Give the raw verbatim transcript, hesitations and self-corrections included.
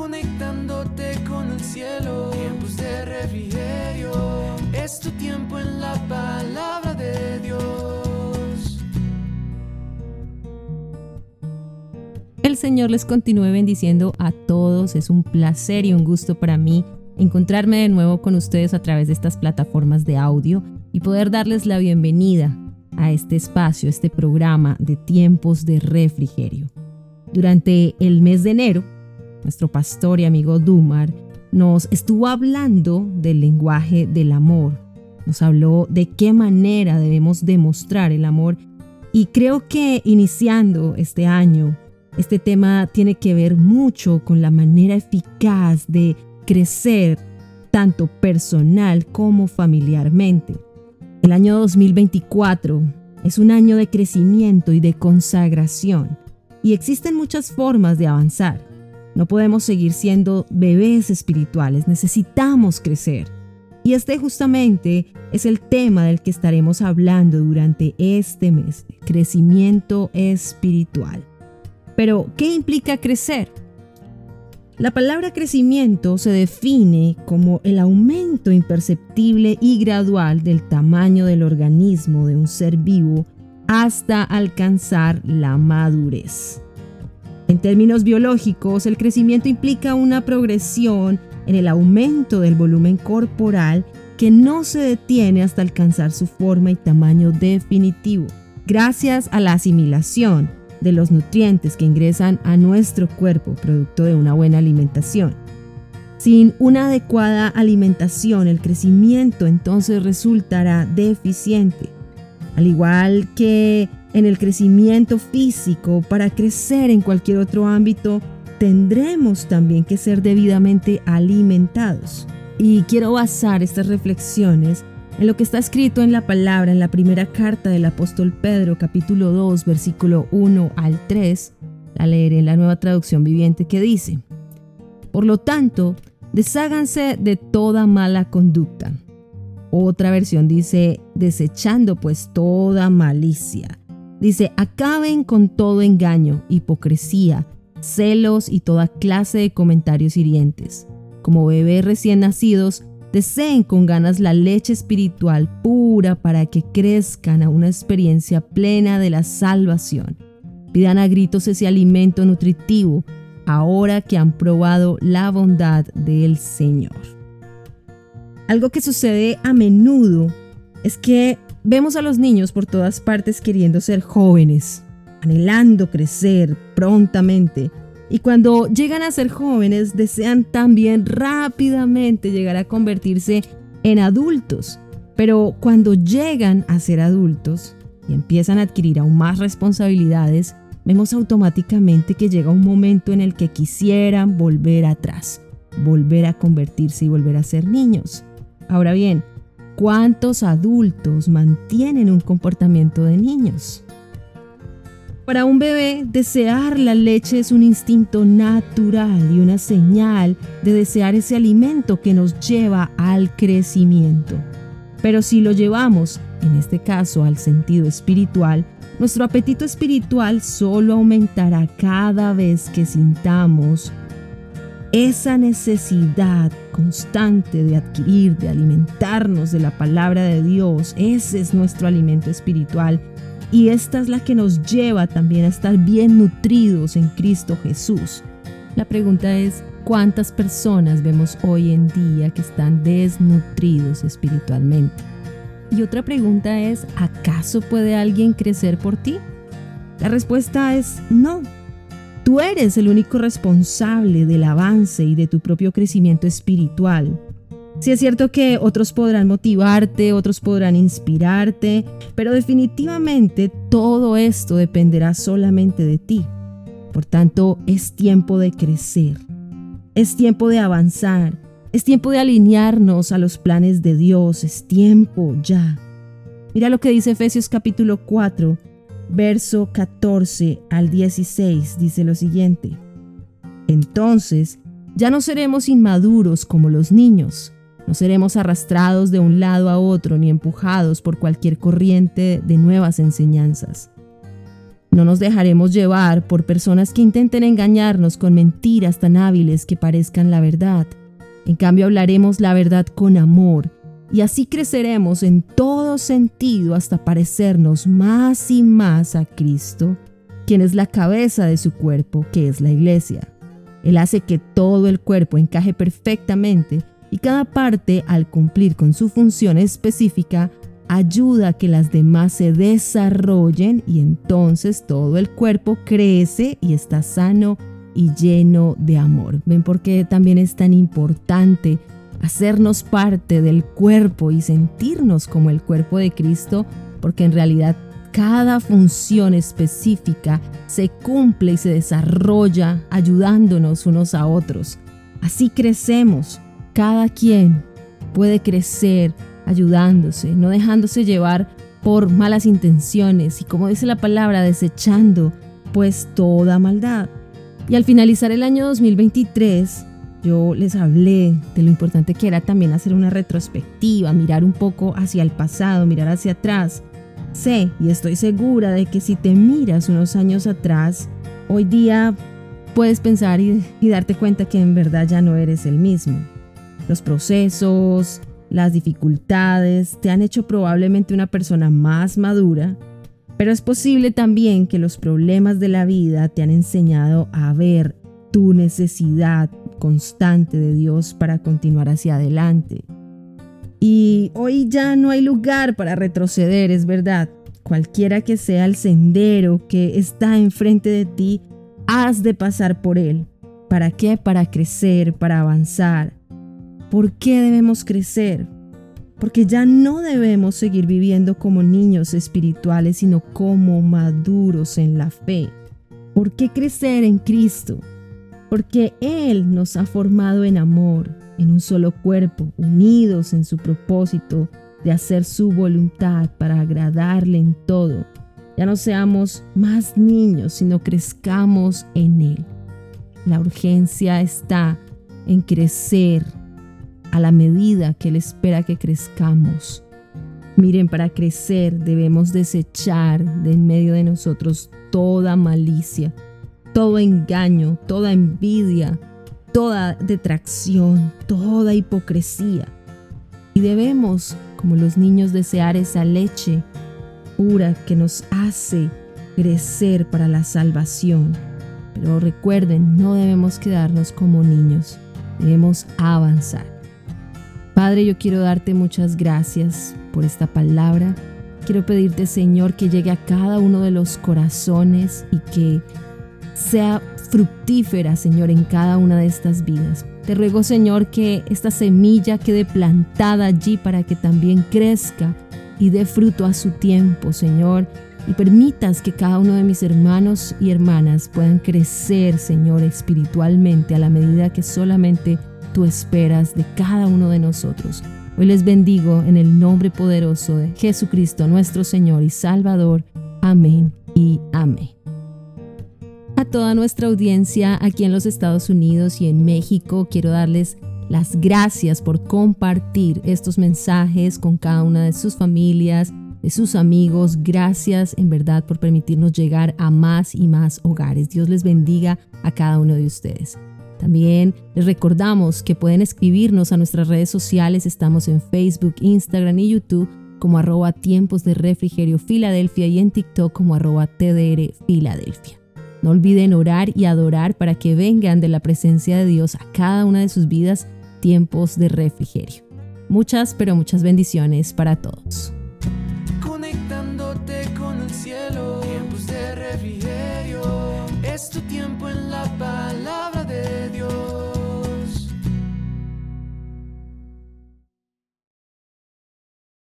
conectándote con el cielo. Tiempos de refrigerio, es tu tiempo en la palabra de Dios. El Señor les continúe bendiciendo a todos. Es un placer y un gusto para mí encontrarme de nuevo con ustedes a través de estas plataformas de audio y poder darles la bienvenida a este espacio, este programa de Tiempos de Refrigerio. Durante el mes de enero, nuestro pastor y amigo Dumar nos estuvo hablando del lenguaje del amor. Nos habló de qué manera debemos demostrar el amor y creo que iniciando este año, este tema tiene que ver mucho con la manera eficaz de crecer tanto personal como familiarmente. El año dos mil veinticuatro es un año de crecimiento y de consagración y existen muchas formas de avanzar. No podemos seguir siendo bebés espirituales, necesitamos crecer. Y este justamente es el tema del que estaremos hablando durante este mes, crecimiento espiritual. Pero, ¿qué implica crecer? La palabra crecimiento se define como el aumento imperceptible y gradual del tamaño del organismo de un ser vivo hasta alcanzar la madurez. En términos biológicos, el crecimiento implica una progresión en el aumento del volumen corporal que no se detiene hasta alcanzar su forma y tamaño definitivo, gracias a la asimilación de los nutrientes que ingresan a nuestro cuerpo producto de una buena alimentación. Sin una adecuada alimentación, el crecimiento entonces resultará deficiente. Al igual que en el crecimiento físico, para crecer en cualquier otro ámbito, tendremos también que ser debidamente alimentados. Y quiero basar estas reflexiones en lo que está escrito en la palabra en la primera carta del apóstol Pedro, capítulo dos, versículo uno al tres, la leeré en la Nueva Traducción Viviente, que dice: Por lo tanto, desháganse de toda mala conducta. Otra versión dice, desechando pues toda malicia. Dice, acaben con todo engaño, hipocresía, celos y toda clase de comentarios hirientes. Como bebés recién nacidos, deseen con ganas la leche espiritual pura para que crezcan a una experiencia plena de la salvación. Pidan a gritos ese alimento nutritivo ahora que han probado la bondad del Señor. Algo que sucede a menudo es que vemos a los niños por todas partes queriendo ser jóvenes, anhelando crecer prontamente. Y cuando llegan a ser jóvenes, desean también rápidamente llegar a convertirse en adultos. Pero cuando llegan a ser adultos y empiezan a adquirir aún más responsabilidades, vemos automáticamente que llega un momento en el que quisieran volver atrás, volver a convertirse y volver a ser niños. Ahora bien, ¿cuántos adultos mantienen un comportamiento de niños? Para un bebé, desear la leche es un instinto natural y una señal de desear ese alimento que nos lleva al crecimiento. Pero si lo llevamos, en este caso, al sentido espiritual, nuestro apetito espiritual solo aumentará cada vez que sintamos esa necesidad constante de adquirir, de alimentarnos de la palabra de Dios. Ese es nuestro alimento espiritual. Y esta es la que nos lleva también a estar bien nutridos en Cristo Jesús. La pregunta es, ¿cuántas personas vemos hoy en día que están desnutridos espiritualmente? Y otra pregunta es, ¿acaso puede alguien crecer por ti? La respuesta es no. Tú eres el único responsable del avance y de tu propio crecimiento espiritual. Sí es cierto que otros podrán motivarte, otros podrán inspirarte, pero definitivamente todo esto dependerá solamente de ti. Por tanto, es tiempo de crecer, es tiempo de avanzar, es tiempo de alinearnos a los planes de Dios, es tiempo ya. Mira lo que dice Efesios capítulo cuatro, verso catorce al dieciséis, dice lo siguiente: Entonces, ya no seremos inmaduros como los niños. No seremos arrastrados de un lado a otro ni empujados por cualquier corriente de nuevas enseñanzas. No nos dejaremos llevar por personas que intenten engañarnos con mentiras tan hábiles que parezcan la verdad. En cambio, hablaremos la verdad con amor y así creceremos en todo sentido hasta parecernos más y más a Cristo, quien es la cabeza de su cuerpo, que es la iglesia. Él hace que todo el cuerpo encaje perfectamente y cada parte, al cumplir con su función específica, ayuda a que las demás se desarrollen y entonces todo el cuerpo crece y está sano y lleno de amor. ¿Ven por qué también es tan importante hacernos parte del cuerpo y sentirnos como el cuerpo de Cristo? Porque en realidad cada función específica se cumple y se desarrolla ayudándonos unos a otros. Así crecemos. Cada quien puede crecer ayudándose, no dejándose llevar por malas intenciones y, como dice la palabra, desechando pues toda maldad. Y al finalizar el año dos mil veintitrés, yo les hablé de lo importante que era también hacer una retrospectiva, mirar un poco hacia el pasado, mirar hacia atrás. Sé y estoy segura de que si te miras unos años atrás, hoy día puedes pensar y, y darte cuenta que en verdad ya no eres el mismo. Los procesos, las dificultades te han hecho probablemente una persona más madura, pero es posible también que los problemas de la vida te han enseñado a ver tu necesidad constante de Dios para continuar hacia adelante. Y hoy ya no hay lugar para retroceder, es verdad. Cualquiera que sea el sendero que está enfrente de ti, has de pasar por él. ¿Para qué? Para crecer, para avanzar. ¿Por qué debemos crecer? Porque ya no debemos seguir viviendo como niños espirituales, sino como maduros en la fe. ¿Por qué crecer en Cristo? Porque Él nos ha formado en amor, en un solo cuerpo, unidos en su propósito de hacer su voluntad para agradarle en todo. Ya no seamos más niños, sino crezcamos en Él. La urgencia está en crecer a la medida que Él espera que crezcamos. Miren, para crecer debemos desechar de en medio de nosotros toda malicia, todo engaño, toda envidia, toda detracción, toda hipocresía. Y debemos, como los niños, desear esa leche pura que nos hace crecer para la salvación. Pero recuerden, no debemos quedarnos como niños, debemos avanzar. Padre, yo quiero darte muchas gracias por esta palabra. Quiero pedirte, Señor, que llegue a cada uno de los corazones y que sea fructífera, Señor, en cada una de estas vidas. Te ruego, Señor, que esta semilla quede plantada allí para que también crezca y dé fruto a su tiempo, Señor, y permitas que cada uno de mis hermanos y hermanas puedan crecer, Señor, espiritualmente a la medida que solamente tú esperas de cada uno de nosotros. Hoy les bendigo en el nombre poderoso de Jesucristo, nuestro Señor y Salvador. Amén y amén. A toda nuestra audiencia aquí en los Estados Unidos y en México, quiero darles las gracias por compartir estos mensajes con cada una de sus familias, de sus amigos. Gracias en verdad por permitirnos llegar a más y más hogares. Dios les bendiga a cada uno de ustedes. También les recordamos que pueden escribirnos a nuestras redes sociales. Estamos en Facebook, Instagram y YouTube como arroba tiempos de refrigerio Filadelfia y en TikTok como arroba T D R Filadelfia. No olviden orar y adorar para que vengan de la presencia de Dios a cada una de sus vidas tiempos de refrigerio. Muchas, pero muchas bendiciones para todos.